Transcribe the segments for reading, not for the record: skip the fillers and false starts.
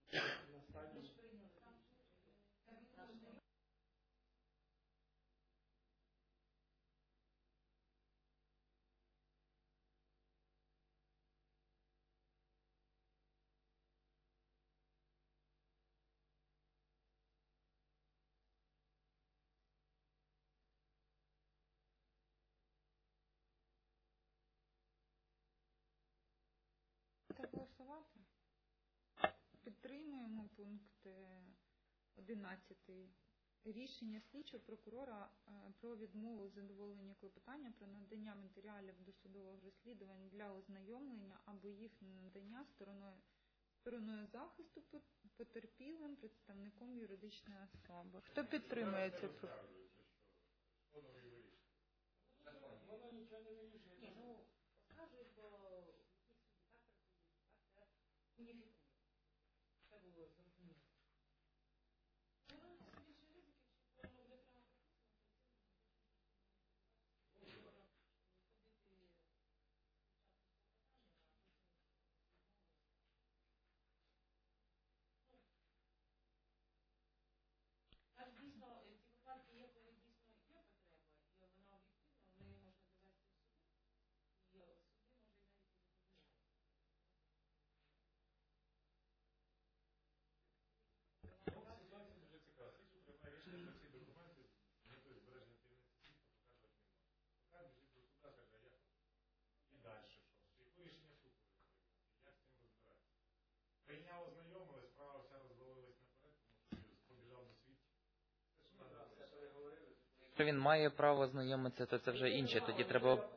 на стадії. Голосувати. Підтримуємо пункт 11. Рішення слідчого прокурора про відмову задоволення клопотання про надання матеріалів досудового розслідування для ознайомлення або їх надання стороною захисту потерпілим представником юридичної особи. Хто підтримує це? Воно нічого не вирішує. Ні, ну, оскаржують, бо якісь судді так працюють, так, це уніфікує. Це було зрозуміло. Більше ризиків, що воно буде прямо прописано, ходити аж дійсно, ці випадки є, коли дійсно є потреба, і вона об'єктивна, в неї можна довести в суду, і суди може навіть і задовольняти. Ситуація дуже цікава. Слідчі приймає рішення про ці документи з метою збереження таємниці свідка показувати не може. Поки біжить до суда, каже, а як? І далі що? Яке рішення суду прийняти? Як з цим розбиратися? Прийняв, ознайомили, справа вся розвалилась наперед, тому що побіжав до свідків. Якщо він має право знайомитися, то це вже інше. Тоді треба...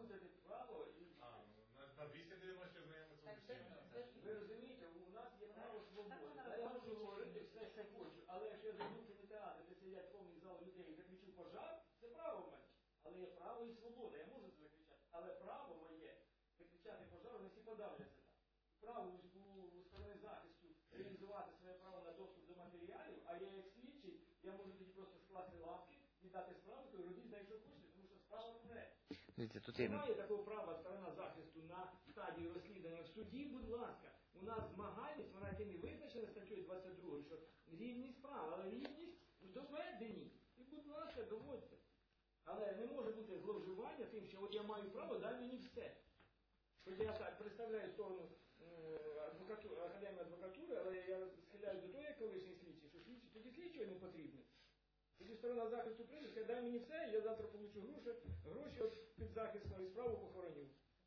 На 290 знайомиться усім. Ви розумієте, у нас є право свободи. Я можу говорити все, що хочу, але якщо я зайду в кінотеатр, де сидять повний зал людей і закричу пожар, це право в мене. Але є право і свобода, я можу це закричати. Але право моє закричати пожар, не всі подавляться так. Право у сторони захисту реалізувати своє право на доступ до матеріалів, а я як слідчий, я можу тоді просто скласти лапки, віддати справу, то робіть знає, що хочете, тому що справа вмре. Немає такого права сторона захисту на стадії розслідування в суді, будь ласка. У нас змагальність, вона тим і визначена статтею 22, що рівність прав, але рівність доведені. І, будь ласка, доводьте. Але не може бути зловживання тим, що от я маю право, дай мені все. Хоч я так представляю сторону Академії адвокатури, але я схиляю до того, як колишній слідчий, що тоді слідчого не потрібно. Тоді сторона захисту прийде, скаже, дай мені все, я завтра получу гроші от під захисну і справу похороню.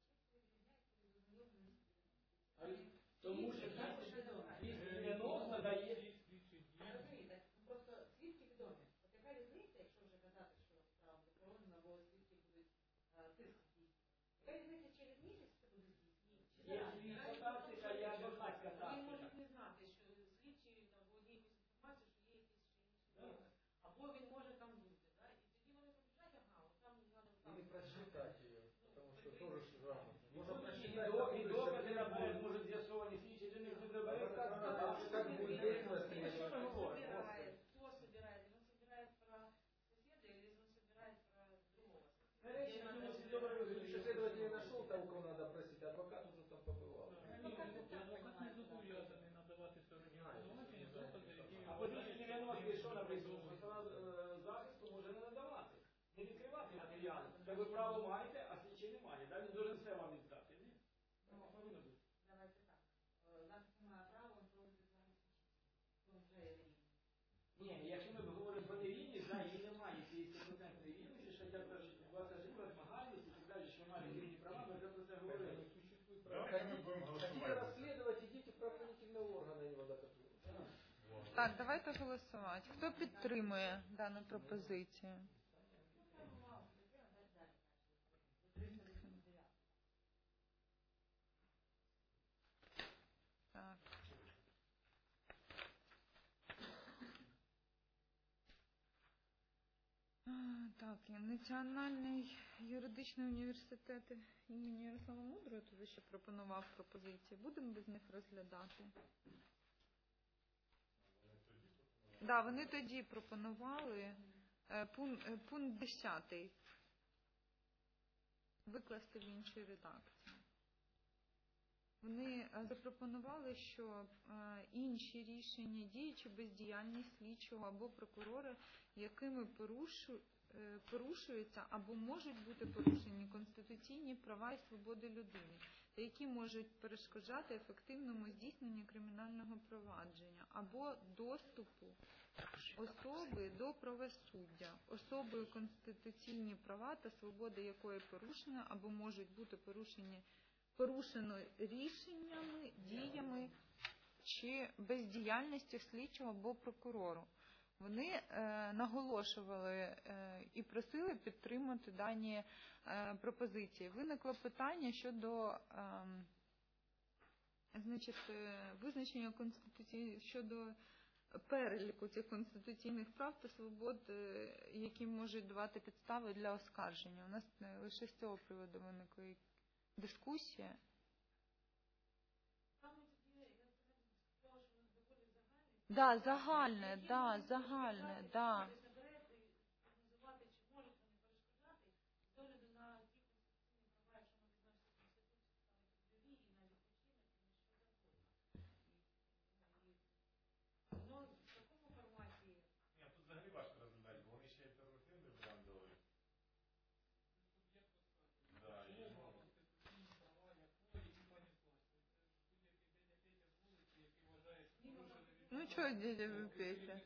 Тому що 290 дає... Розумієте, просто свідки відомі. От яка різниця, якщо вже казати, що справа буде похоронена, бо свідки будуть тиск здійснювати. Яка різниця через місяць це буде здійснювати? Є тактика, є адвокатська тактика. Він може не знати, що слідчий володіє якусь інформацію, що є якісь ще інші документи. Або він може там бути, да? І тоді вони побіжать, ага, от там надо там. Или прочитать ее, потому что тоже грамотно. Можно прочитать. И доказы наперед может з'ясовані слідчі, до них не добереться. Кто собирает? Он собирает про соседа или он собирает про другого Если следователь не нашел того, кого надо просить, адвокат уже там побывал. Адвокат не зобов'язаний надавати стороні обвинувачення докази, які... А по 290 що написано, що сторона захисту може не надавати. Не відкривати матеріали. Та ви право маєте, а слідчий не має. Далі він должен все вам віддати. Ні? Повинно бути. Давайте так. Захист не має права, він проводить захист. Ну, вже рівні. Ні, якщо ми говоримо про нерівність, да, її немає цієї 100% рівності, що я кажу, пасажира, змагальність і так далі, що немає рівні права, ми вже про це говорили. Хотите расследовать, идите в правоохранительные органы, а не в адвокатуру. Так, давайте голосувати. Хто підтримує дану пропозицію? Так. Так, Національний юридичний університет імені Ярослава Мудрого тут ще пропонував пропозиції. Будемо без них розглядати? Так, вони тоді пропонували пункт 10 викласти в іншій редакції. вони запропонували, що інші рішення, дії чи бездіяльність слідчого або прокурора, якими порушуються або можуть бути порушені конституційні права і свободи людини, та які можуть перешкоджати ефективному здійсненню кримінального провадження або доступу особи до правосуддя, особою конституційні права та свободи якої порушені або можуть бути порушено рішеннями, діями чи бездіяльністю слідчого або прокурору. Вони наголошували і просили підтримати дані пропозиції. Виникло питання щодо визначення щодо переліку цих конституційних прав та свобод, які можуть давати підстави для оскарження. У нас лише з цього приводу виникла дискусія. Да, загальне, да, загальне, да. Ні, тут взагалі важко розглядати, бо вони ще альтернативний варіант дали. Да, і Ну, чого дядя ви п'єте?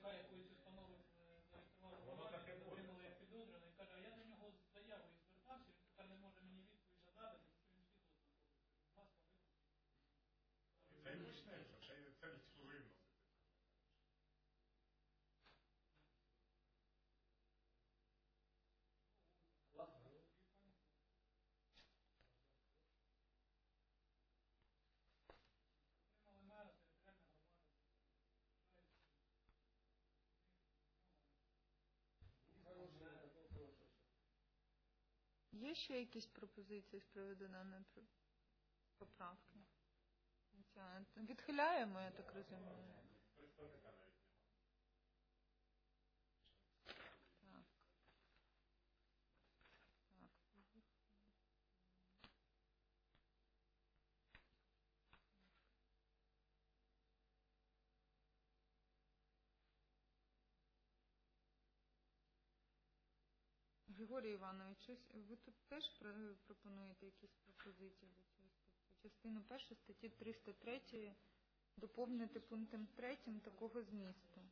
воно таке буде. Підозрюваний каже, а я до нього з заявою звертався, він тепер не може мені відповідь надати, тому що він підозрюваний. І це і почнемо, що ще й це військовий вносити. Є ще якісь пропозиції з приводу даної поправки? Відхиляємо, я так розумію. Представника навіть немає. Так. Григорій Іванович, ви тут теж пропонуєте якісь пропозиції до цього статті? Частину 1 статті 303 доповнити пунктом 3 такого змісту.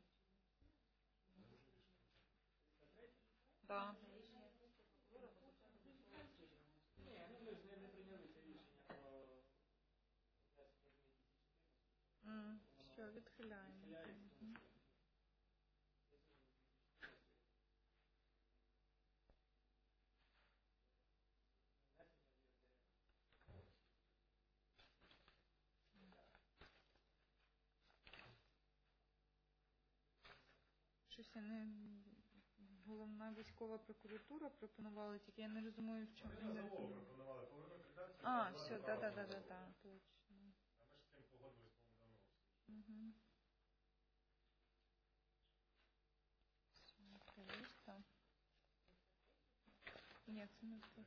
Так. Ні, ну ми ж не прийняли це рішення про Що, відхиляємо. Щось головна військова прокуратура пропонувала, тільки я не розумію, в чому. Вони на залог пропонували повернути редакцію. А, все, да, точно. А ми ж з цим погодились, по-моєму, давно. Угу. Все, ні, це не це.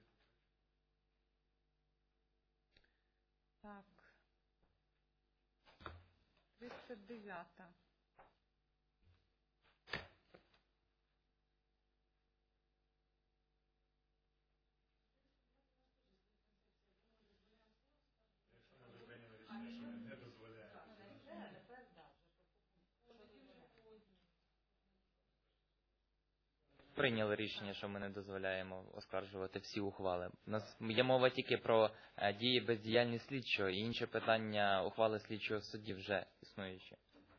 Так. 309. Якщо ми вже прийняли рішення, що ми не дозволяємо. Прийняли рішення, що ми не дозволяємо оскаржувати всі ухвали. У нас є мова тільки про дії бездіяльність слідчого і інші питання ухвали слідчого в суді вже існуючі.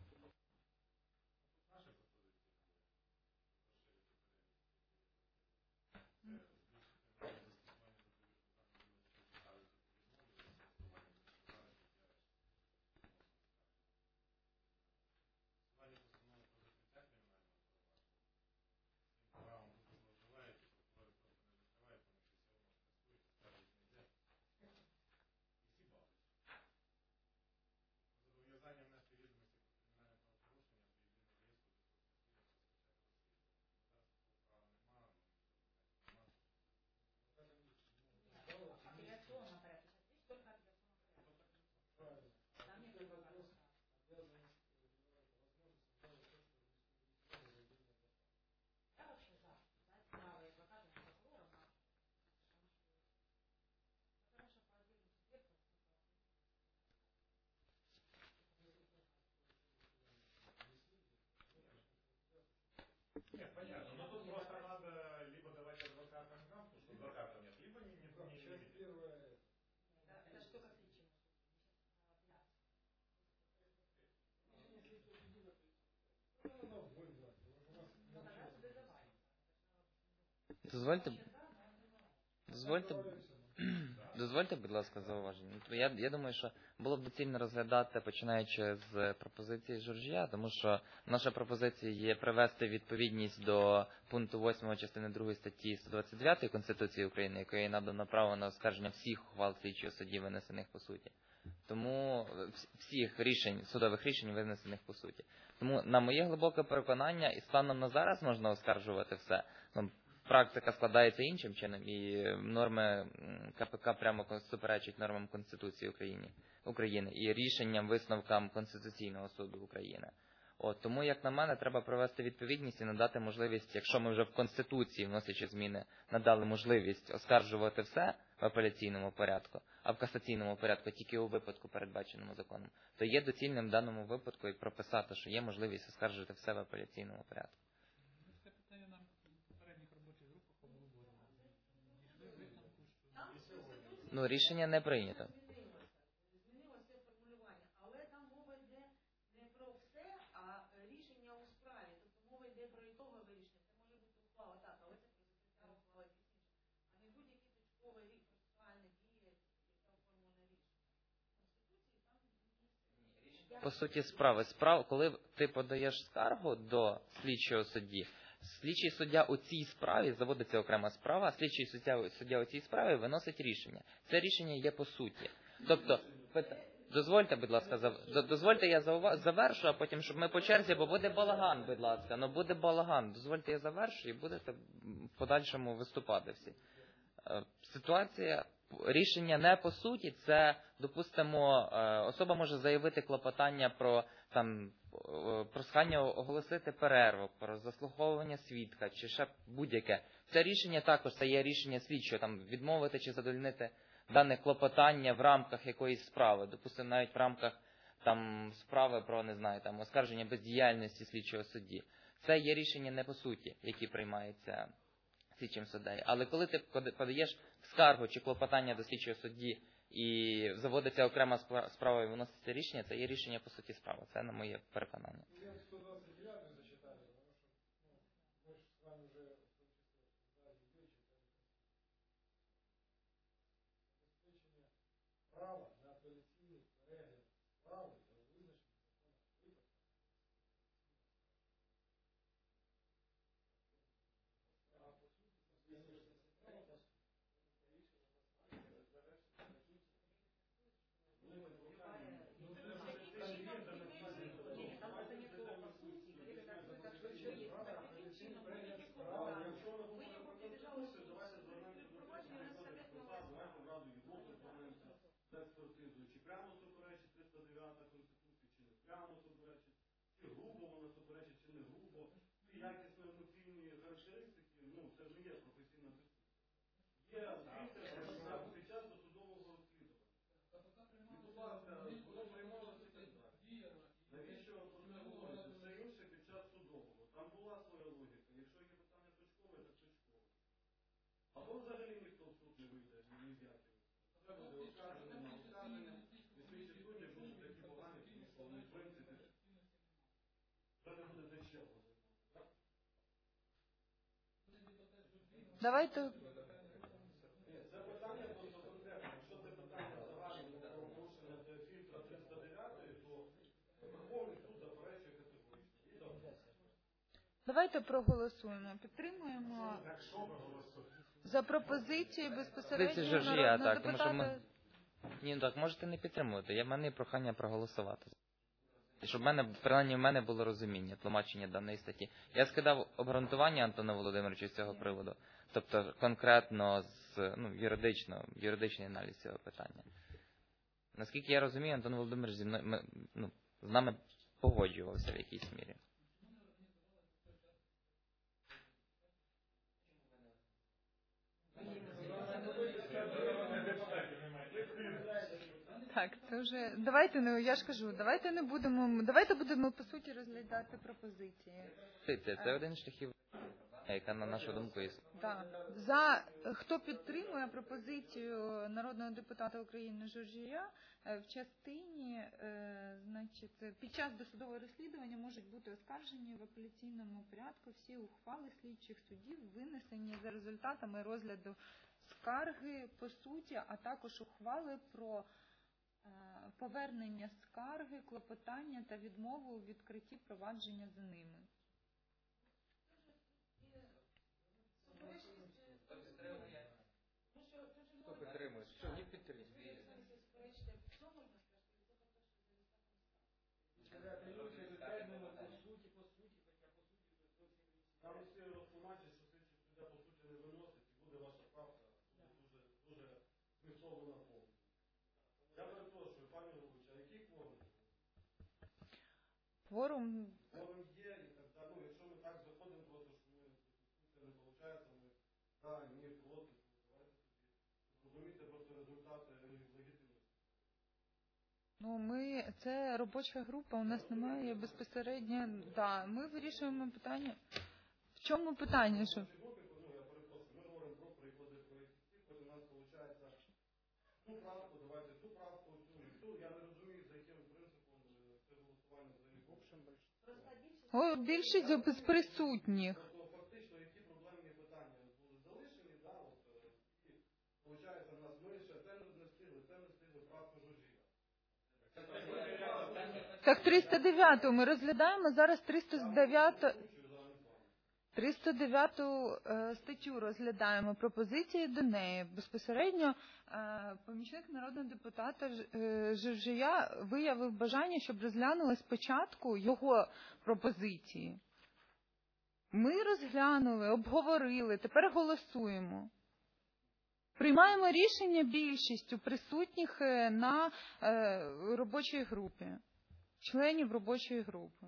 Зобов'язання внести відомості про кримінальне правопорушення до єдиного реєстру для розпочатку розслідування. Зараз такого права немає, Апеляційна переписка. Там нет адвоката. Я вообще за. Дать право адвокатам и прокурорам на потому что по отдельным субъектам Нет, понятно. Но тут просто надо либо давать адвокатам графу, что адвоката нет, либо ничего не видеть. это что как лечим? Дозвольте, будь ласка, зауваження. Я думаю, що було б доцільно розглядати, починаючи з пропозиції Журжія, тому що наша пропозиція є привести відповідність до пункту 8 частини 2 статті 129 Конституції України, якою надано право на оскарження всіх ухвал слідчого судді, винесених по суті. Тому всіх рішень, судових рішень, винесених по суті. Тому, на моє глибоке переконання, і станом на зараз можна оскаржувати все. Практика складається іншим чином, і норми КПК прямо суперечать нормам Конституції України і рішенням, висновкам Конституційного суду України. Тому, як на мене, треба провести відповідність і надати можливість, якщо ми вже в Конституції, вносячи зміни, надали можливість оскаржувати все в апеляційному порядку, а в касаційному порядку тільки у випадку, передбаченому законом, то є доцільним в даному випадку і прописати, що є можливість оскаржити все в апеляційному порядку. Це питання нам в попередніх робочих групах обговорювали. Дійшли висновку, що... Рішення не прийнято. Змінилося формулювання, але там мова йде не про все, а рішення у справі. Тобто мова йде про ітогове рішення. Це може бути ухвала так, але це про закриття ухвала якісь інші. А не будь-які точкові процесуальні дії, яке оформлене рішення. В Конституції там не По суті справи, коли ти подаєш скаргу до слідчого судді, слідчий суддя у цій справі, заводиться окрема справа, а слідчий суддя у цій справі виносить рішення. Це рішення є по суті. Тобто, дозвольте, будь ласка, дозвольте я завершу, а потім, щоб ми по черзі, бо буде балаган, будь ласка, буде балаган. Дозвольте я завершу і будете в подальшому виступати всі. Ситуація, рішення не по суті, це, допустимо, особа може заявити клопотання про прохання оголосити перерву, про заслуховування свідка, чи ще будь-яке. Це рішення також, це є рішення слідчого, відмовити чи задовольнити дане клопотання в рамках якоїсь справи, допустимо, навіть в рамках справи про, не знаю, оскарження бездіяльності слідчого судді. Це є рішення не по суті, які приймаються слідчим суддею. Але коли ти подаєш скаргу чи клопотання до слідчого судді і заводиться окрема справа і виноситься рішення, це є рішення по суті справи. Це на моє переконання. Я 129 зачитаю, потому что мы же с вами уже в том числе обсуждали ее, обеспечение права на апеляційний перегляд справи та визначення законних випадків. А по суті, чи прямо суперечить 309 Конституції, чи не прямо суперечить, чи грубо вона суперечить, чи не грубо. Ці якісно-емоційні характеристики, це ж не є професійна дискусія. Є під час досудового розслідування. І, будь ласка, воно приймалося і так далі. Навіщо про це говорити? Все інше під час судового. Там була своя логіка. Якщо є питання точкове, так точкове. Або взагалі ніхто в суд не вийде, ні з яким. Це буде оскарження на оскарження. І слідчі судді будуть такі погані, тому що вони, в принципі, це не буде дешево. Давайте. Це питання просто конкретно. Якщо це питання загальне про порушення фільтра 309, то Верховний суд заперечує категорично. Давайте проголосуємо. Підтримуємо за пропозицією безпосередньо Журжія, народного так, тому що депутата. Ні, так, можете не підтримувати. В мене є прохання проголосувати. Щоб принаймні в мене було розуміння, тлумачення даної статті. Я скидав обґрунтування Антону Володимировичу з цього приводу. Тобто конкретно юридичний аналіз цього питання. Наскільки я розумію, Антон Володимирович з нами погоджувався в якійсь мірі. Так, це вже давайте я ж кажу, давайте будемо по суті розглядати пропозиції. Це один з шляхів, яка на нашу думку є. Так. Хто підтримує пропозицію народного депутата України Журжія в частині, значить, під час досудового розслідування можуть бути оскаржені в апеляційному порядку всі ухвали слідчих судів, винесені за результатами розгляду скарги по суті, а також ухвали про повернення скарги, клопотання та відмову у відкритті провадження за ними. Хто підтримує? Що не підтримує? Там всі розтлумачать, що слідчий суддя по суті не виносить, і буде ваша правка дуже змістовно наповнена. Я перепрошую, пані Голович, а який кворум? Кворум Є і так далі. Ну, якщо ми так заходимо, просто що ми дискусія не виходить, ми так, ні, проти, давайте тоді розуміти просто результати легітимності. Це робоча група, у нас немає безпосередньо, ми вирішуємо питання. В чому питання? Що? Я перепрошую, ми говоримо про приклади проєктів, потім у нас виходить ту правку, давайте ту правку, цю. Я не розумію, за яким принципом це голосування за них. Більшість без присутніх. Тобто фактично, які проблемні питання були залишені, і виходить, у нас ми ще це не встигли правку Журжія. Так 309-ту ми розглядаємо, зараз 309-ту статтю розглядаємо, пропозиції до неї. Безпосередньо помічник народного депутата Журжія виявив бажання, щоб розглянули спочатку його пропозиції. Ми розглянули, обговорили, тепер голосуємо. Приймаємо рішення більшістю присутніх на робочій групі, членів робочої групи.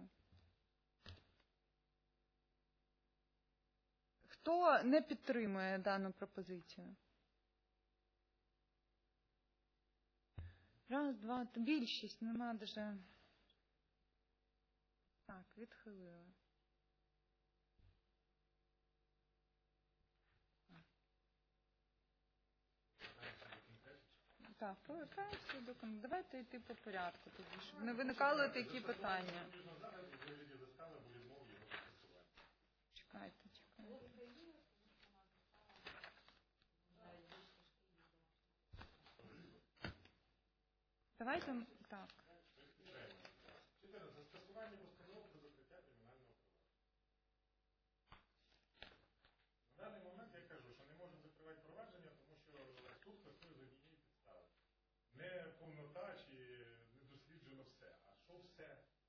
Хто не підтримує дану пропозицію? Раз, два, більшість, нема даже. Так, відхилили. Так, повертаємося до конкретики. Давайте йти по порядку, тоді, щоб не виникали такі питання. Чекайте. Давайте так. Застосування постанов про закриття кримінального провадження. На даний момент я кажу, що не можемо закривати провадження, тому що суд працює з однієї підстави. Не повнота чи не досліджено все. А що все?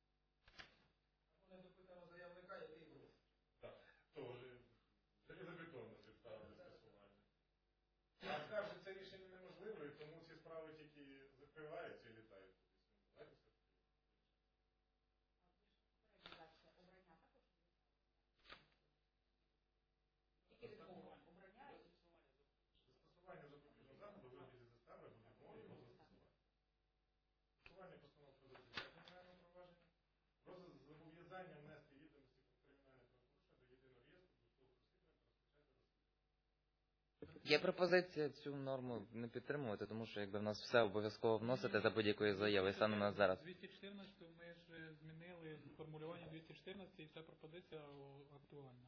Не допитано заявника, який був. Так, теж залізобетонна підстава для скасування. А скажуть, це рішення неможливо, і тому ці справи тільки закриваються і літають. Застосування запобіжного заходу в вигляді застави або відмови його застосування. Застосування постанов про закриття кримінального провадження. Про зобов'язання внести відомості про кримінальне правопорушення до єдиного реєстру досудових розслідувань та розпочати розслідування. Є пропозиція цю норму не підтримувати, тому що якби в нас все обов'язково вносити за будь-якої заяви, саме на зараз. 214 ми ж змінили формулювання 214 і ця пропозиція актуальна.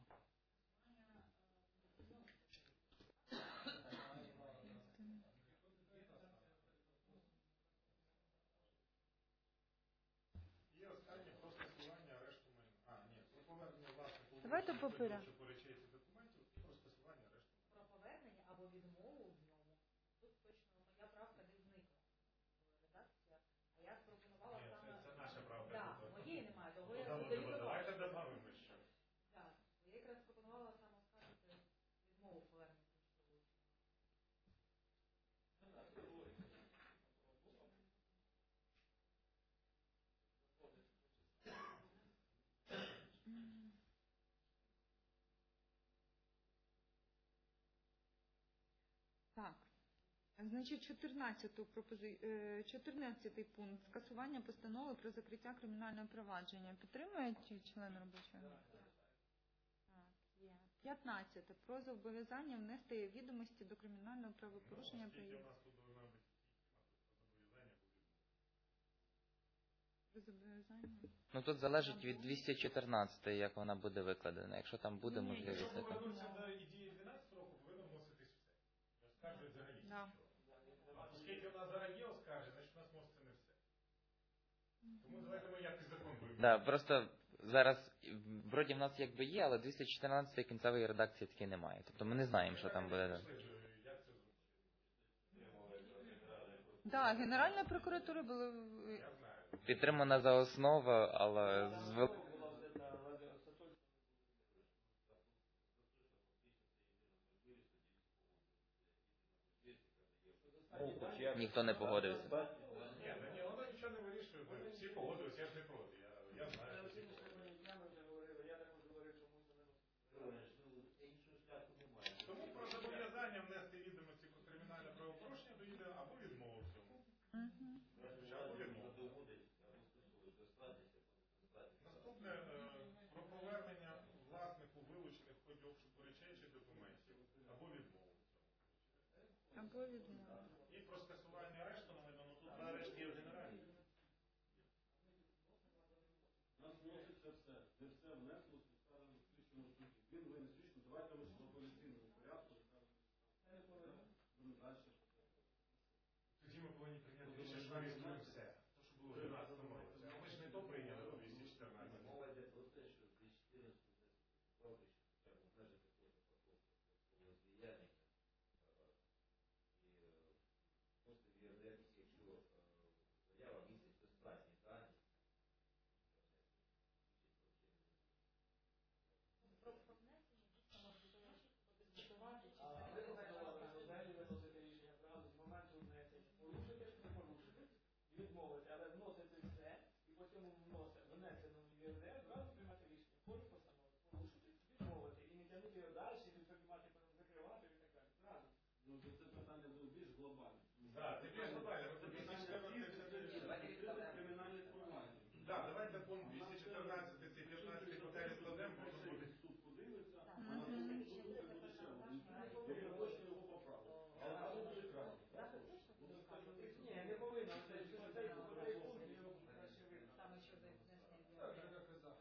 І останнє про скасування арешту майна. Про повернення власнику Давайте по порядку. що поречається документів і про скасування арешту майна. Про повернення або відмову в ньому. Тут точно моя правка не зникла. Редакція. А я пропонувала Ні, саме... це наша правка. Так, моєї немає, того я Давайте додамо ще. Так, я якраз пропонувала саме оскаржити відмову повернення. Значить, 14 пункт. Скасування постанови про закриття кримінального провадження. Підтримують члени робочої групи? Так, є. 15. Про зобов'язання внести відомості до кримінального правопорушення. Скільки у нас тут должна бути зобов'язання буде? Про зобов'язання? Ну тут залежить від 214, як вона буде викладена. Якщо там буде можливість. Якщо така. повернутися до ідеї 12 року, повинно вноситись все. Не оскаржують взагалі Да. нічого. А оскільки у нас зараз є оскарження, значить у нас вноситься не все. Тому давайте ми якийсь закон виберемо. Да, просто зараз вроді в нас якби є, але 214 кінцевої редакції таки немає. Тобто ми не знаємо, що там буде. Як це зробити? Да, Генеральна прокуратура була Я знаю. Підтримана за основу, але з ніхто не погодився. Ні, воно нічого не вирішує. Ми всі погодилися, я ж не проти. Я знаю. Всі Тому про зобов'язання внести відомості про кримінальне правопорушення доїде або відмову в цьому. Або відмову. Наступне про повернення власнику вилучених в ході обшуку речей чи документів або відмову в цьому. або відмова. І про скасування арешту на майдану. Тут два арешти є в генеральній. У нас вноситься все. Не все внесло, скажемо, в слідчому суді. Він винес рішення, давайте лише в апеляційному порядку, будемо далі. Тоді ми повинні прийняти рішення, що реєструємо все. То, що було в 12 році. А ми ж не то прийняли по 214. Мова йде про те, що 214 прозвище, хоча б в межах якогось такого зліяння. І просто вірдетись, якщо заява містить достатні дані, Про внесення дійсно можна подискутувати, чи А це ви так взагалі виносите рішення зразу з моменту внесення. Порушити чи не порушити? Відмовити, але вносити все, і потім внесено в ЄРДР, зразу приймати рішення. Кожну постанову. Порушити, відмовити. І не тягнути його далі, не приймати, потім закривати і так далі. Зразу. Ну, це питання було більш глобальне. Так, це більш глобально. Це питання відкрити кримінальне провадження. Так, давайте пункт 214, ці 15 питання складемо, може бути. Суд подивиться, а на тому суду це буде ще один. Я точно його поправив. Але це буде краще. Ні, не повинно. Цей пункт його краще видно. саме щодо внесення змін? Так, як і захист.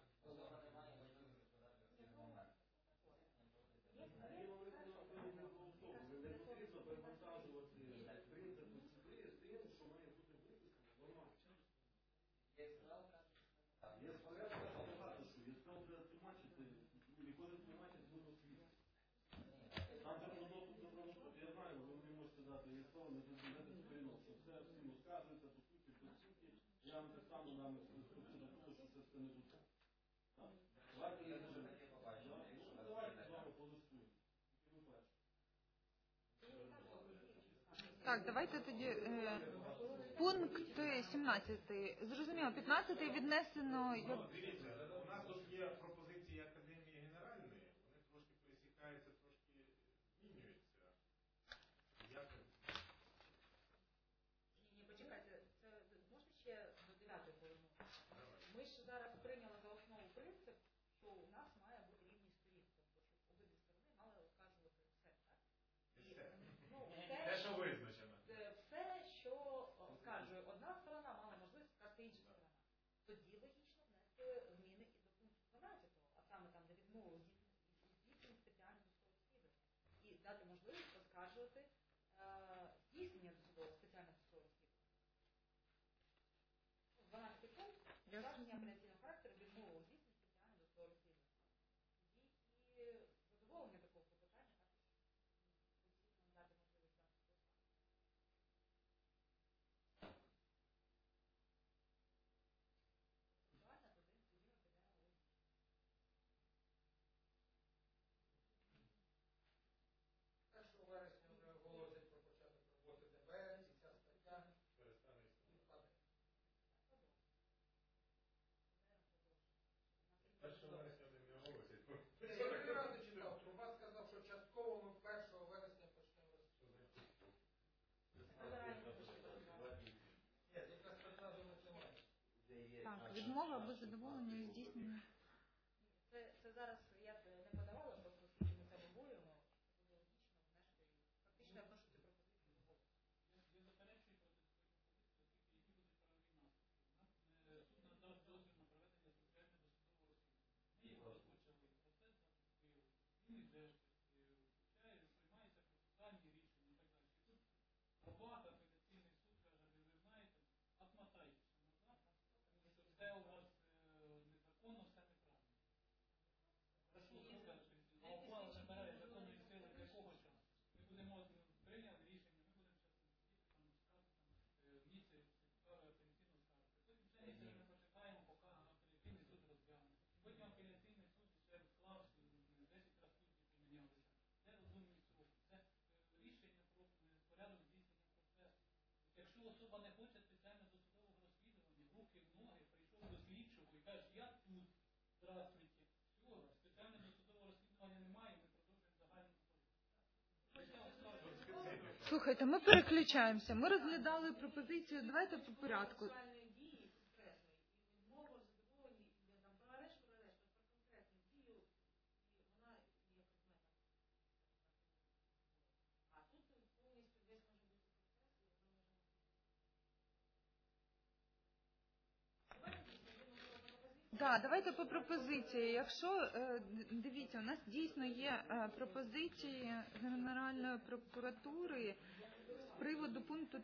Не потрібно перевантажувати принцип процедури з тим, що має бути виписано нормально. Я сказав, що багато що. Я сказав, треба тлумачити, і кожен тлумачить свого світу. Там же про доступ до правосуддя, я знаю, ви мені можете дати є слово, не зрозуміти сторінок, що все всім розказується, по суті, Я вам так само нам розповідаю до того, що це все не тут. Давайте я дуже... Давайте з вами полистуємо. Ви бачите. Так, давайте тоді пункт 17. Зрозуміло, 15 віднесено. Дивіться, у нас тут є пропозиції Академії Генеральної, вони трошки пересікаються, трошки змінюються. Як Ні, почекайте, це можна ще до 9 повернутися? Ми ж зараз прийняли за основу принцип, що у нас має бути рівність сторін, тобто, щоб обидві сторони мали оскаржувати все, так? І, ну, те, що визначено. все, що оскаржує одна сторона, мала можливість сказати інша сторона. Тоді логічно внести зміни і до пункту 12, а саме там, де відмову здійснення спеціального досудового розслідування. І дати можливість оскаржувати здійснення досудового спеціального досудового розслідування. 12 пункт, оскарження апеляційного характеру, відмову у здійсненні спеціального досудового розслідування. І задоволення такого клопотання також потрібно дати можливість захисту. Давайте тоді ми підемо у 1 вересня вже Так, відмова або задоволення здійснення. Це зараз я б не подавала, просто оскільки ми це обговорюємо, буде логічно внести, фактично я вношу цю пропозицію в голос. Я заперечую проти своєї пропозиції, оскільки які будуть правові наслідки. Суд надасть дозвіл на проведення спеціального досудового розслідування. Ми його розпочали, процес запустили, він іде, включає, приймаються процесуальні рішення і так далі. І тут Абат, апеляційний суд каже, ви знаєте, отмотайтеся назад, тому що все у вас незаконно, все неправильно. Прошу, суд каже, а ухвала набирає законної сили для якого часу? Ми будемо прийняли рішення, ми будемо зараз місце апеляційного скарги. Потім ще місяць ми почекаємо, поки апеляційний суд розгляне. Потім апеляційний суд ще склав 10 разів судді помінялися. Це розумні строки. Це рішення про порядок здійснення процесу. Якщо особа не хоче спеціально досудового розслідування, руки в ноги, прийшов до слідчого і каже, я тут, здравствуйте, все, спеціально досудового розслідування немає, ми продовжуємо загальну справу. Слухайте, ми переключаємося. Ми розглядали пропозицію. Давайте по порядку. Процесуальної дії конкретної, і відмова в задоволенні, і там про арешт, про конкретну дію, і вона є предметом. А тут повністю весь може бути процес, і вона може бути. Давайте дійсно йдемо до пропозиції. Да, давайте по пропозиції. Якщо, дивіться, у нас дійсно є пропозиції Генеральної прокуратури з приводу пункту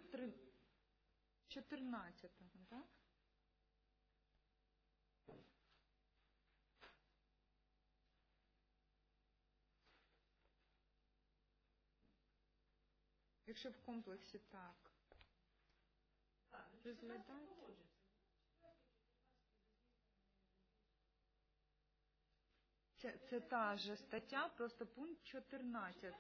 14, так? Якщо в комплексі так. Так, Розглядати. погоджується. Це та же стаття, просто пункт 14.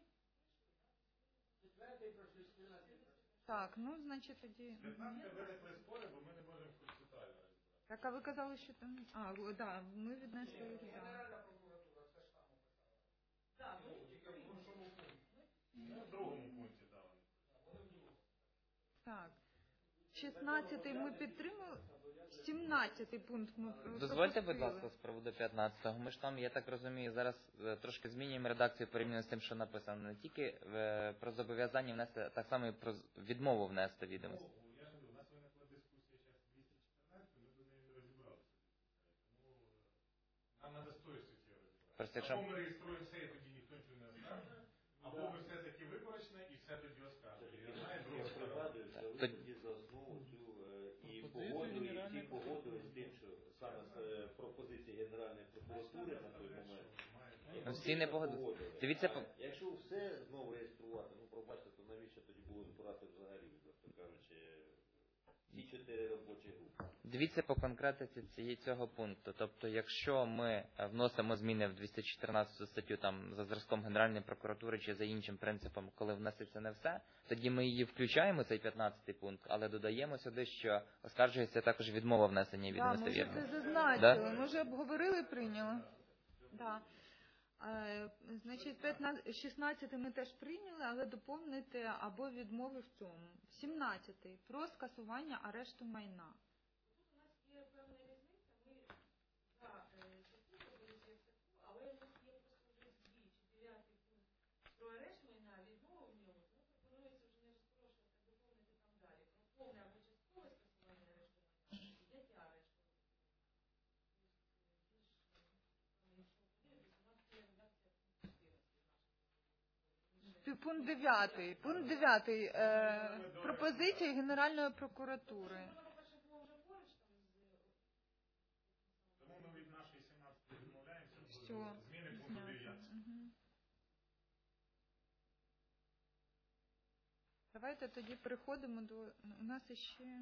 Четвертий пройшли, 14 пройшли. Так, ну, значить, тоді... 15 виникли спори, бо ми не можемо процесуально розібрати. Так, а ви казали, що там... Да, ми віднесли... Да. Генеральна прокуратура все ж там описала. Так, Ну, тільки в іншому пункті. Ну, в другому пункті, так. Вони в другому. Так. 16-й ми підтримали, 17-й пункт ми Дозвольте, будь пропустили. ласка, з приводу 15-го. Ми ж там, я так розумію, зараз трошки змінюємо редакцію порівняно з тим, що написано. Не тільки про зобов'язання внести, а так само і про відмову внести відомості. Ну, я ж говорю, у нас виникла дискусія зараз 214, ми до неї не розібралися. Тому нам треба з тої суті Просто розібратися. якщо- Або ми реєструємо все, і тоді ніхто нічого не оскаржує, або ми все-таки виборочне, і все тоді оскаржує. Я знаю, друга Я сторона. пригадую, що ви тоді за основу цю і погодили з тим, що саме з пропозиції Генеральної прокуратури на той момент. Ну, всі не погодилися. Дивіться, Якщо все знову реєструвати, ну пробачте, то навіщо тоді було збирати взагалі, відверто кажучи, ці 4 робочі групи? Дивіться по конкретиці цього пункту. Тобто, якщо ми вносимо зміни в 214 статтю там за зразком Генеральної прокуратури чи за іншим принципом, коли вноситься не все, тоді ми її включаємо, цей 15-й пункт, але додаємо сюди, що оскаржується також відмова внесення Да, відомостей ми вже вірно. це зазначили, ми вже обговорили, прийняли. Да. Значить, 16 ми теж прийняли, але доповнити або відмови в цьому. 17 про скасування арешту майна. Тут у нас є певна різниця. Ми за статтю пропозицію як таку, але у нас є просто вже діючий 9 пункт про арешт майна, відмову в ньому. Тому пропонується вже не розпорошувати, а доповнити там далі. Про повне або часткове скасування арешту майна, і зняття арешту. Пункт 9. Пункт 9. Пропозиція Генеральної прокуратури. Тому ми від нашої 17 відмовляємося, Все. зміни пункту 9. Давайте тоді переходимо до... У нас ще...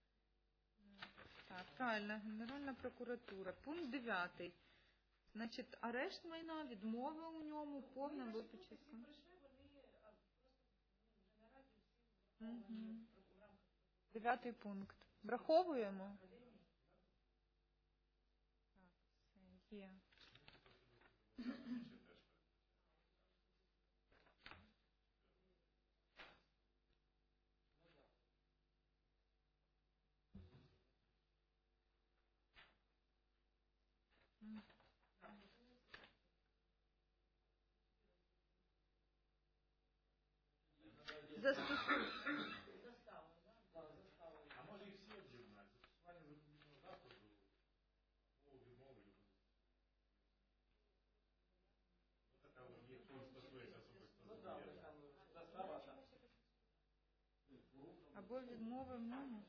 Так, правильно, Генеральна прокуратура. Пункт 9. Значить, арешт майна, відмова у ньому, повна або частково. Угу. 9 пункт. Враховуємо? Так, все, є. Заставу, да? Так, застави. А може і всі об'єднати? Застосування запобіжного заходу або відмови його. Ну, така є, хто стосується особисто Ну так, зобов'язання. там застава, так. Або відмови в ньому.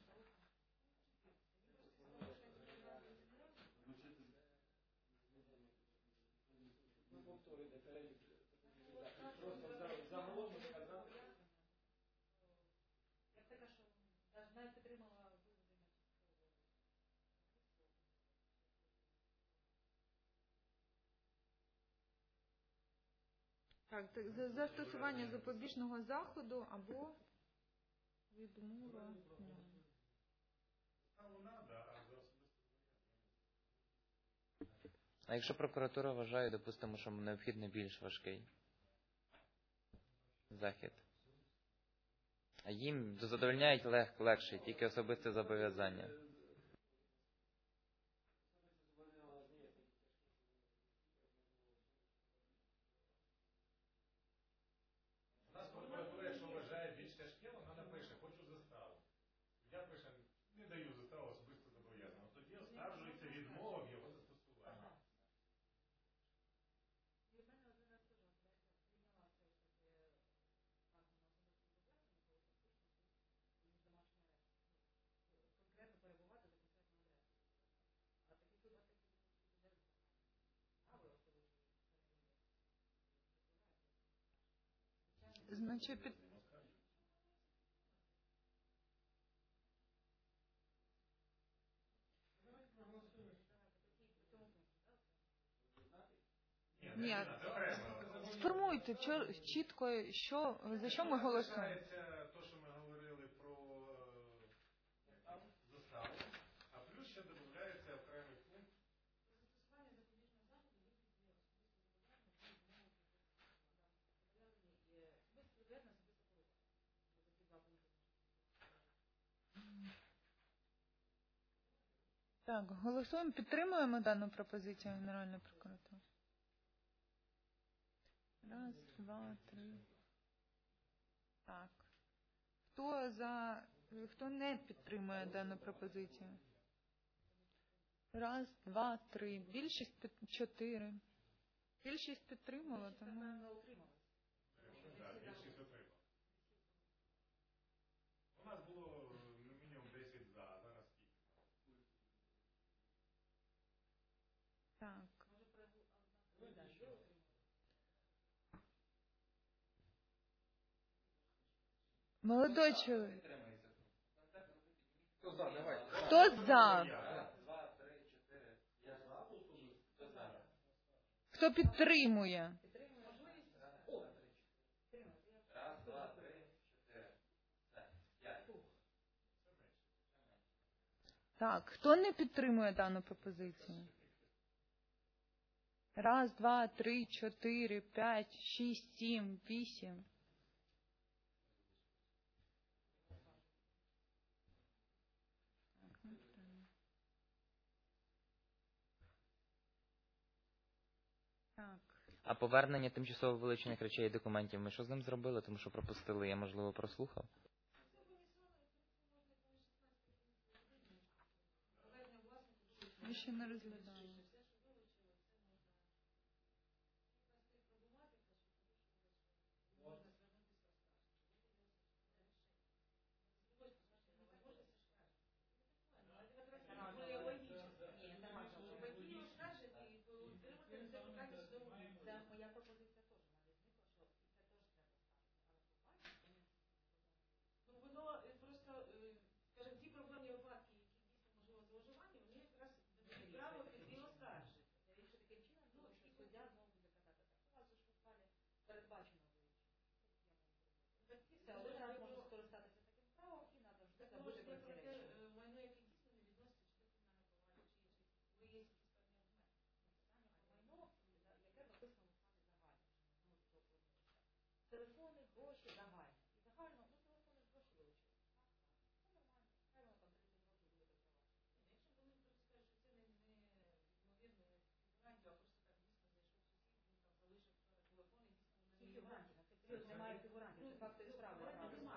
Ну, повторюйте, перелік. Просто загалом сказати. Як така, що навіть підтримала виведення. Так, застосування запобіжного заходу або відмова в ньому. Заставу надо, а за особисто А якщо прокуратура вважає, допустимо, що необхідний більш важкий захід? А їм задовольняють легший, тільки особисте зобов'язання. У нас прокуратура, якщо вважає більш тяжке, вона напише, хочу заставу. Я пише, не даю заставу, особисто зобов'язано. Тоді оскаржується відмова в його застосуванні. І в мене один раз теж прийняла це ж таке акт на особисто зобов'язання, коли фактично ніж домашній арешт. Конкретно перебувати за конкретну адресу. А таких випадків буде право, коли Значить, Ні, сформуйте чітко, що, за що ми голосуємо. Це те, що ми говорили про заставу, а плюс ще додається окремий пункт. застосування запобіжного заходу виключно особисто зобов'язання і особисто зобов'язання, особисто порука. Ось такі два пункти. Так, голосуємо, підтримуємо дану пропозицію Генеральної прокуратури. Раз, два, три. Так. Хто не підтримує дану пропозицію? Раз, два, три. Більшість 4. Більшість підтримала, тому... Так, більшість отримав. У нас було мінімум 10 за, а зараз скільки? Так. Молодой чоловік. Хто за, давай. Хто за? 2, 3, 4. Я за особисто. Хто за? Хто підтримує? Раз, два, три, 4. Все. 5. Так, хто не підтримує дану пропозицію? Раз, два, три, 4, 5, 6, 7, 8. Так. А повернення тимчасово вилучених речей і документів, ми що з ним зробили? Тому що пропустили, я, можливо, прослухав. Ми ще не розглядаємо. Це моя пропозиція теж навіть зникла, що це теж треба ставити. Ну, воно просто, скажімо, ті проблемні випадки, які дійсно можливо зловживання, вони якраз дають право піти оскаржити. Якщо таким чином, ну, і суддя знову буде казати, так, у вас же ж в ухвалі передбачено вилучення. Так, і все, один раз можна скористатися таким правом і треба вже забути про ці речі. Майно, яке дійсно не відноситься чи до кримінального провадження, чи ви є якісь певні аргументи. Питання про майно, яке написано в ухвалі загально. Телефони, гроші, загально. І загально, ну, телефони, гроші вилучили. Це нормально. Хай воно там 30 років буде до провадження. Якщо вони просто скажуть, що це не ймовірно фігурантів, а просто так дійсно зайшов сусід, він там залишив вчора телефон, і дійсно вони не фігурантів. На цей період немає фігурантів. Це факти справи.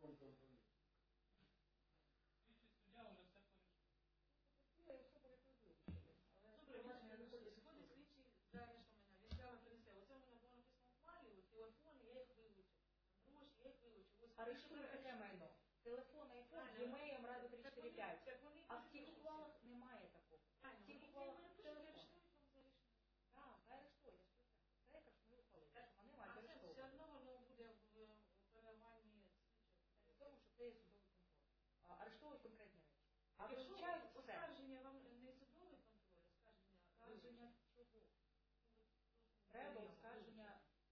каком компромиссе? Слідчий суддя вже все порішив. Добре, бачення виходить слідчий за арештом мене. Він справа принесе. Оце в мене було написано в ухвалі, ось телефони, я їх вилучив. Гроші, я їх вилучив. Ось Арештує таке майно. Телефон, айфон, імейл, радіо 345. А в цих ухвалах немає такого. В цих ухвалах телефон. Так, арештує. Це якраз ми ухвалили. Вони мають Все арештовувати. одно воно буде в переванні слідчого. В тому, що це є судовий контроль. Арештовують конкретні речі. А Якщо вилучають все. оскарження вам не судовий контроль, оскарження, а Оскарження чого? Треба оскарження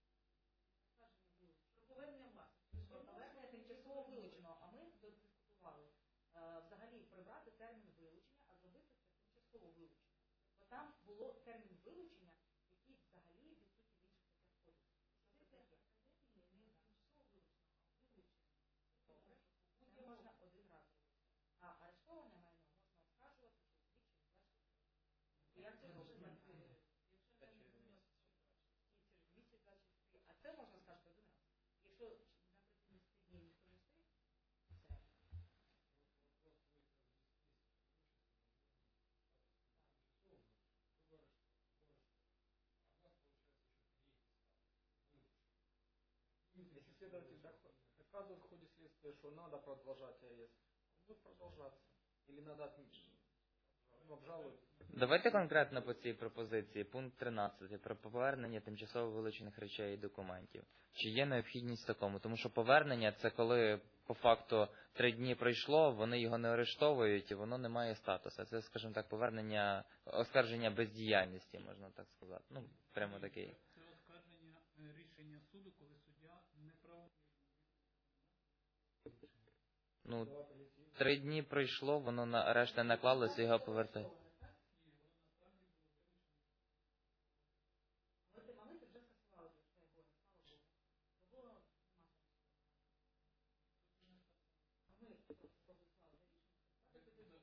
про повернення власності. про повернення тимчасово вилученого. А ми дискутували взагалі прибрати термін вилучення, а зробити це тимчасово вилучення. Бо там було термін вилучення, який взагалі відсутній в інших статтях кодексу. Що це таке? Не тимчасово вилучено, а вилучено. Добре. Це можна один раз робити. А арештоване майно можна оскаржувати чи вдвічі, вперше. І як це може бути? Якщо це не вносить, Це ж 223. А це можна скажете один раз. Якщо на протязі 10 днів ніхто не стоїть, все. Вопрос выиграл 10 тысяч. А у нас получается еще третий статус. Если следователь доказывает в ходе следствия, что надо продолжать арест, он будет продолжаться. Или надо обжаловать. Давайте конкретно по цій пропозиції, пункт 13, про повернення тимчасово вилучених речей і документів. Чи є необхідність в такому? Тому що повернення – це коли по факту 3 дні пройшло, вони його не арештовують, і воно не має статусу. Це, скажімо так, повернення, оскарження бездіяльності, можна так сказати. Ну, прямо такий. Це оскарження рішення суду, коли суддя неправомірно. Ну, 3 дні пройшло, воно на арешт не наклалося, його повертають. А ми це вже скасували, що я говорю, слава Богу. Бо було масово. А ми проголосували за рішення.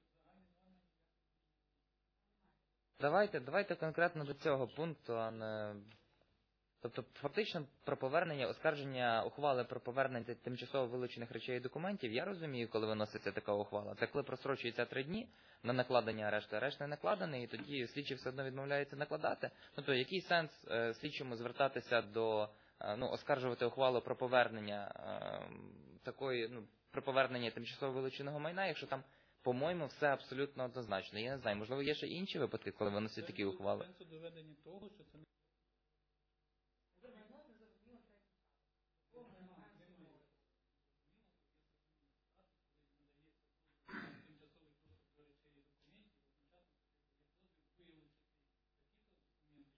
Давайте конкретно до цього пункту, а не... Тобто, фактично, про повернення, оскарження ухвали про повернення тимчасово вилучених речей і документів, я розумію, коли виноситься така ухвала. Це коли просрочується 3 дні на накладення арешту. Арешт не накладений, і тоді слідчий все одно відмовляється накладати. Тобто, який сенс слідчому звертатися до, оскаржувати ухвалу про повернення про повернення тимчасово вилученого майна, якщо там, по-моєму, все абсолютно однозначно. Я не знаю, можливо, є ще інші випадки, коли виносять такі ухвали. Сенсу доведення того, що це не Вже майно не зрозуміло третій статус. Бо ми намагаємося відмовити. тимчасовий доступ до речей і документів, одночасно є дозвіл вилучити такі-то документи,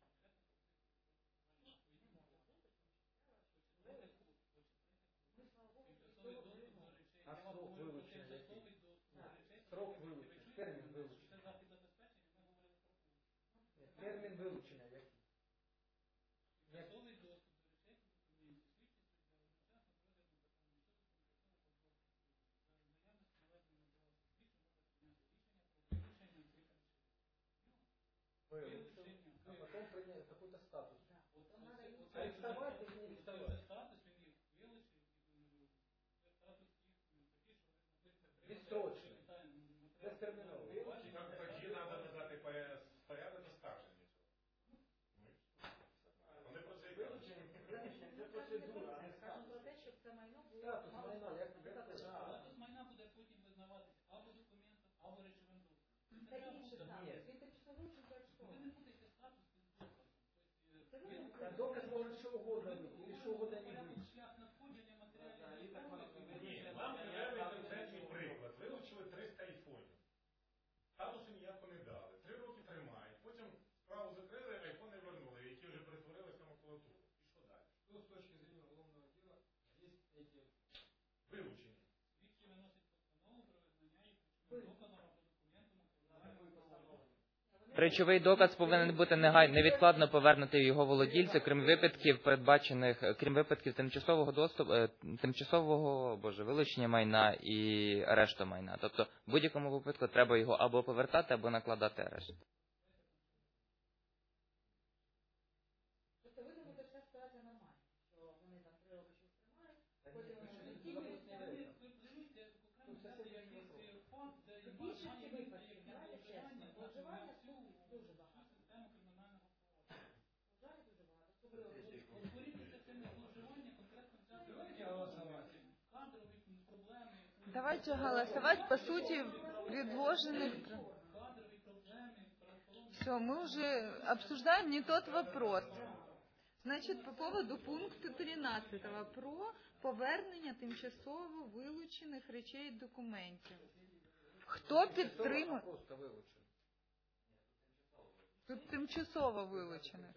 Ми, слава Богу, тимчасовий доступ до речей. А срок вилучення який? Тимчасовий доступ до речей. Срок вилучення, термін вилучення. Це захід забезпечення, ми говорили про пункт. Термін вилучення який? Тимчасовий доступ до речей і документів. Слідчий суддя одночасно з розглядом питання щодо тимчасового контролю. За наявності належної матеріалу слідчого може прийняти рішення про вилучення цих речей. Вилучив, а потом принять какой-то статус. Там надо Арестовать или не Це арестовать? статус, він їх вилучив, це статус їх такий, що вони знаходяться при Відстрочний. Безтерміновий. І там тоді треба надати порядок оскарження цього. Вони про це і кажуть. Вилучення це процедура, а не Скажемо статус. про те, щоб це майно було Статус майна, як наприклад, Статус майна буде потім визнаватися або документом, або речовим доказом. це інший Ні. статус. Він тимчасово вилучений, то що? Ви не путайте статус із доказом. Це Тобто, ви Та доказ може що угодно бути, или що угодно не бути. шлях надходження матеріалів. Ні, вам привели конкретний приклад. Вилучили 300 айфонів. Статусу ніяко не дали. 3 роки тримають. Потім справу закрили, айфони вернули, які вже перетворилися на макулатуру. І що далі? Что с точки зрения уголовного дела есть эти Вилучені. Слідчі виносять постанову про визнання їх речовим доказом або документом у кримінальному провадженні. Речовий доказ повинен бути невідкладно повернутий його володільцю, крім випадків тимчасового вилучення майна і арешту майна. Тобто, в будь-якому випадку треба його або повертати, або накладати арешт. Тобто ви думаєте, що ця ситуація нормальна? Що вони там 3 роки щось тримають, потім вони Давайте голосовать по сути предложенных. Кадрові проблеми, правоохоронні. Все, мы уже обсуждаем не тот вопрос. Значить, по поводу пункту 13 про повернення тимчасово вилучених речей і документів. Хто підтримує? Просто вилучено. Тут тимчасово вилучених.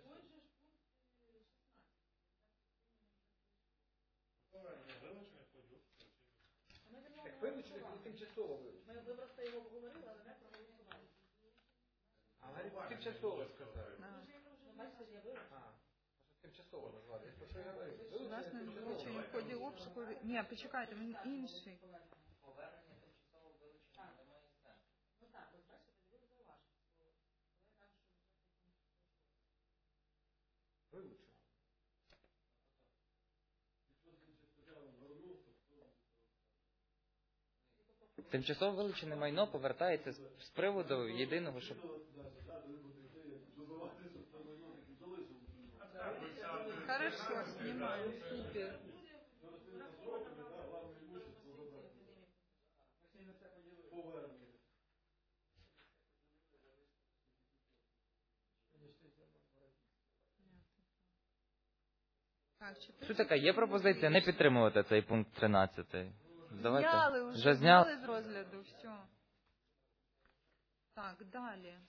Так вилучених і тимчасово вилучено. Ми просто його обговорили, але не проголосували. А говорить, тимчасово сказали. Ну, бачите, з'явилося. Тимчасово назвали. Про що я говорю? Власне, вилучення в ході обшуку. Ні, почекайте, він інший. Повернення тимчасово вилучення немає сенсу. Ну так, ось бачите, ви зауважили, що коли кажуть, що Вилучено. Тимчасово вилучене майно повертається з приводу єдиного, що Хорошо, знімаємо. Супер. Так, Суть така, є пропозиція не підтримувати цей пункт 13. Давайте. Зняли Вже вже, зняли? зняли з розгляду, все. Так, далі.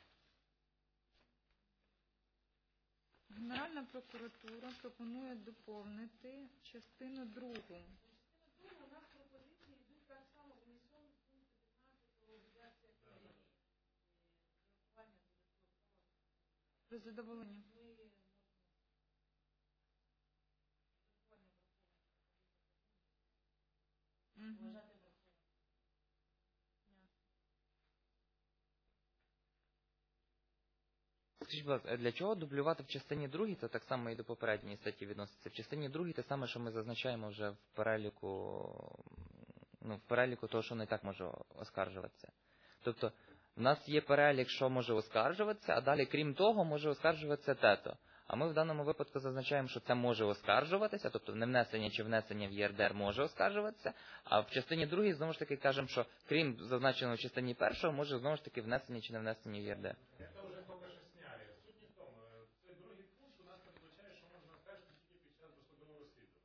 Генеральна прокуратура пропонує доповнити частину 2. у нас пропозиції йдуть так само в унісон з пункту 15 облігація премії. Про задоволення. Мгм. Скажіть, будь ласка, для чого дублювати в частині 2, це так само і до попередньої статті відноситься. В частині 2 те саме, що ми зазначаємо вже в переліку того, що не так може оскаржуватися. Тобто, в нас є перелік, що може оскаржуватися, а далі, крім того, може оскаржуватися те-то. А ми в даному випадку зазначаємо, що це може оскаржуватися, тобто не внесення чи внесення в ЄРДР може оскаржуватися, а в частині 2 знову ж таки кажемо, що крім зазначеного в частині 1, може знову ж таки внесення чи не внесення в ЄРДР. Це вже поки що сняли. Суть не в тому. Цей другий пункт у нас передбачає, що можна оскаржити тільки під час досудового розслідування.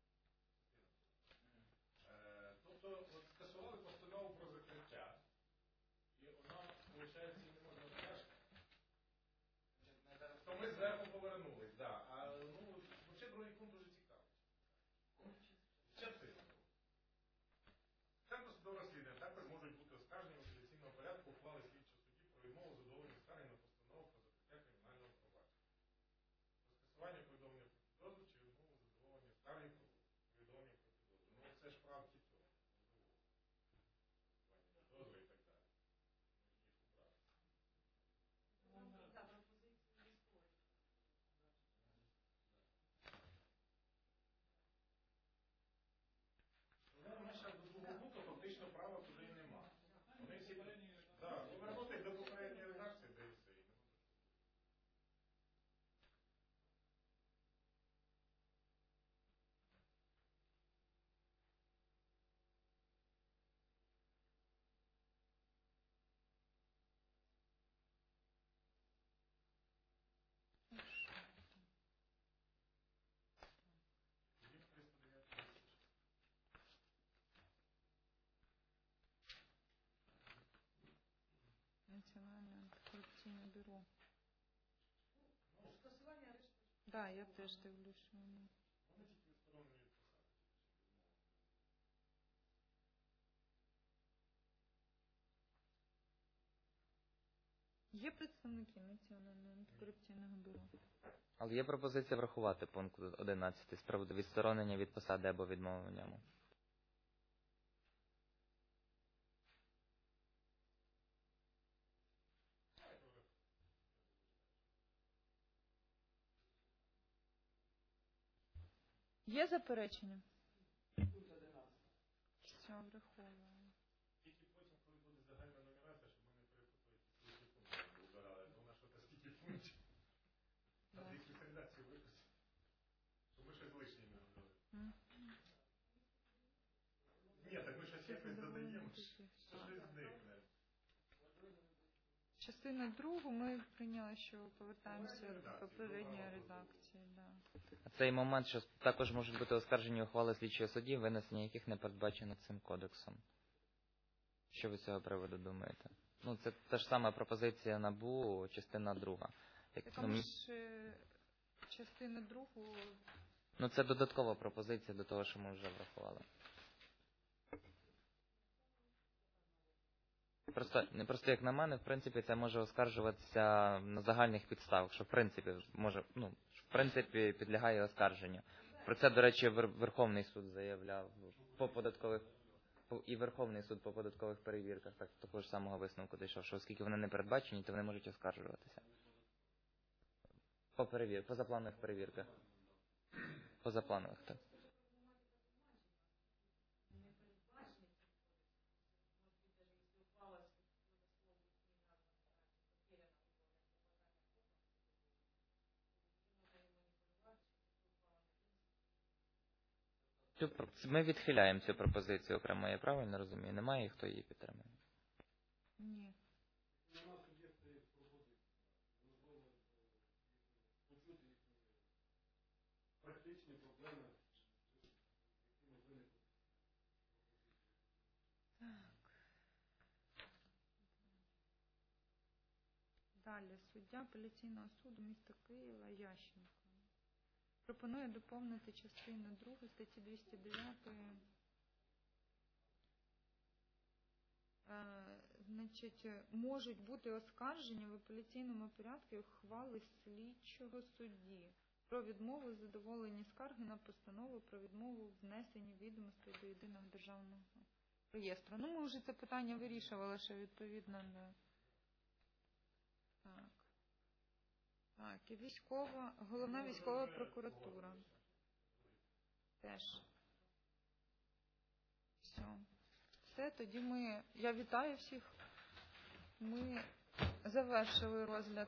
Тобто, от скасували постанову про закриття, і вона, виходить, не можна оскаржити. То ми зверху повернулись, да. А взагалі другий пункт дуже цікавий. Частина. Там досудове розслідування також можуть бути оскаржені в апеляційному порядку ухвали слідчого судді про відмову задоволення скарги на постанову про закриття кримінального провадження. Про скасування повідомлення про підозру чи відмову задоволення скарги про повідомлення про підозру. Ну це ж правки цього. Підозри і так далі. Ми зараз до другого пункту фактично права туди і нема. Вони всі повернути до попередньої редакції, де і все. Національне антикорупційне бюро. Ну, скасування арешту. Да, я теж дивлюсь, що воно. Вони тільки відсторонені від посади. Є представники Національного антикорупційного бюро. Але є пропозиція врахувати пункт 11 з приводу відсторонення від посади або відмови в ньому. Є заперечення? Все, враховуємо. Тільки потім, коли буде загальна нумерація, щоб ми не перепутали ці пункти, не вибирали, то у нас що-то скільки пунктів. Там якісь редакції виписали. Щоб ми щось лишнє не робили. Ні, так ми щось якось додаємо, що щось зникне. Частину другу ми прийняли, що повертаємося до попередньої редакції. Да. Цей момент, що також можуть бути оскаржені ухвали слідчого судді, винесення яких не передбачено цим кодексом. Що ви з цього приводу думаєте? Ну, це та ж сама пропозиція НАБУ, частина друга. Так, ми ж частину другу... Ну, це додаткова пропозиція до того, що ми вже врахували. Просто як на мене, в принципі, це може оскаржуватися на загальних підставах, що в принципі підлягає оскарженню. Про це, до речі, Верховний суд заявляв по податкових і Верховний суд по податкових перевірках так того ж самого висновку дійшов, що оскільки вони не передбачені, то вони можуть оскаржуватися. По позапланових перевірках. Позапланових, так. Ми відхиляємо цю пропозицію окремо, я правильно розумію? Немає, хто її підтримує? Ні. Практичні проблеми. Далі. Суддя апеляційного суду міста Києва Ященко пропонує доповнити частину 2 статті 209. Значить, можуть бути оскаржені в апеляційному порядку ухвали слідчого судді про відмову задоволення скарги на постанову про відмову внесення відомостей до єдиного державного реєстру. Ну, ми вже це питання вирішували, що відповідно до... Так, і головна військова прокуратура. Теж. Все, тоді я вітаю всіх. Ми завершили розгляд.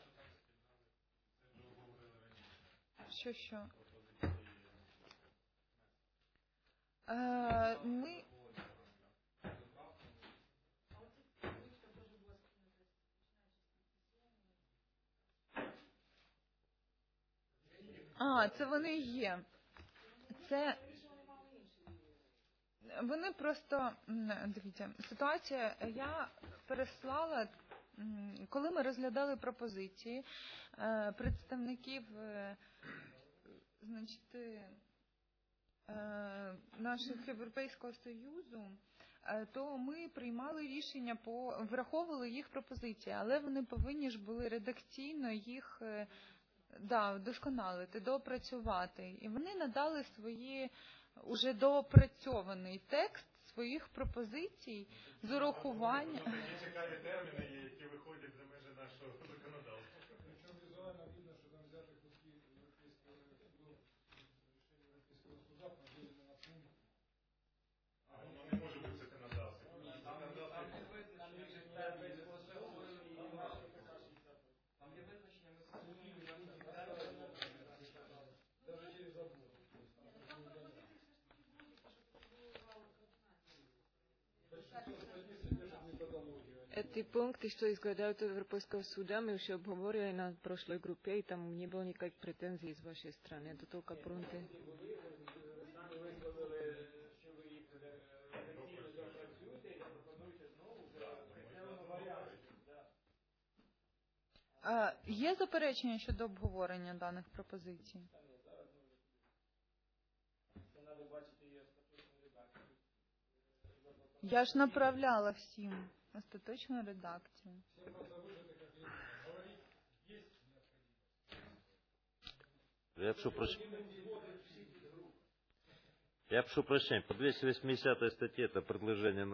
Що? Це вони є. Це... Вони просто, дивіться, ситуація, я переслала, коли ми розглядали пропозиції представників, значить, наших Європейського Союзу, то ми приймали рішення, враховували їх пропозиції, але вони повинні ж були редакційно їх вдосконалити, доопрацювати. І вони надали свої уже доопрацьований текст своїх пропозицій з урахуванням. Є цікаві терміни, які виходять за межі нашого законодавства. Причому візуально видно, що там взяти куски Європейського суду, рішення Європейського суда, поділені на пункти. А воно не може бути законодавство. Там є визначення, Даже через забор. Tí punkty, što izgledajú od Európskeho súda, my už obhovorili na prošlej grupe i tam nebolo nikakých pretenzí z vašej strany. Do toľka punkty. Є заперечення щодо обговорення даних пропозицій? Я ж направляла всім остаточну редакцію. Я прошу прощения, по 280 статье это предложение